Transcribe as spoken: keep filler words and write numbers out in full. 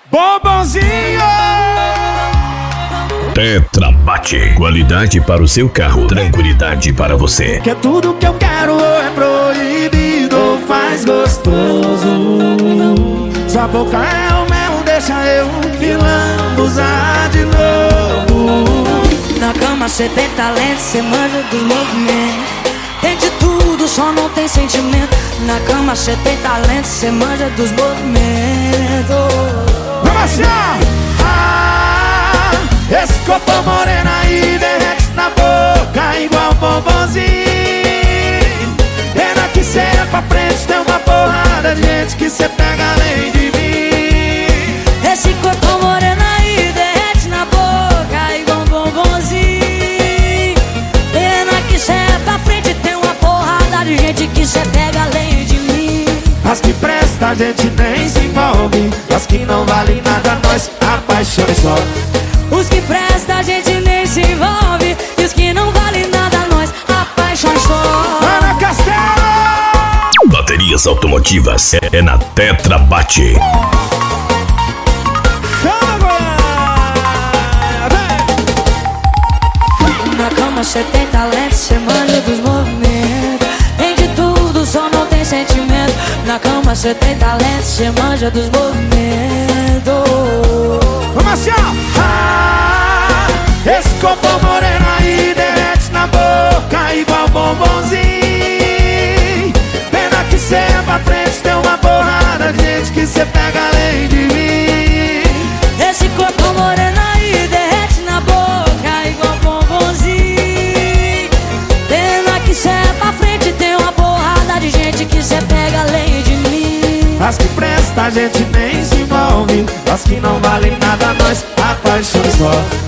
Bombonzinho! Tetra Bate. Qualidade para o seu carro, tranquilidade para você. Que é tudo que eu quero ou é proibido ou faz gostoso. Sua boca é o mel, deixa eu que lambuzar de novo. Na cama cê tem talento, cê manja dos movimentos. Tem de tudo, só não tem sentimento. Na cama cê tem talento, cê manja dos movimentos. Vamos assim, ah, esse corpo moreno aí derrete na boca igual bombonzinho. Pena que cê é pra frente, tem uma porrada de gente que cê pega além de mim. Esse corpo moreno aí derrete na boca igual bombonzinho. Pena que cê é pra frente, tem uma porrada de gente que cê pega além de mim. As que presta a gente nem se envolve, as que não valem nada nós apaixonamos só. Os que presta a gente nem se envolve, e os que não valem nada nós apaixonamos só. Ana Castelo! Baterias automotivas é, é na Tetra Bate. Na cama cê tem talento, cê manja dos movimentos. Tem de tudo, só não tem sentimento. Na cama cê tem talento, cê manja dos movimentos. Vamos assim, ó! Ah, esse corpo moreno aí derrete na boca igual bombonzinho. Pena que cê é pra frente, tem uma porrada de gente que cê pega além de mim. Esse corpo moreno aí derrete na boca igual bombonzinho. Pena que cê é pra frente, tem uma porrada de gente que cê pega além de mim. As que presta a gente nem se envolve, as que não valem nada nós apaixonamos só.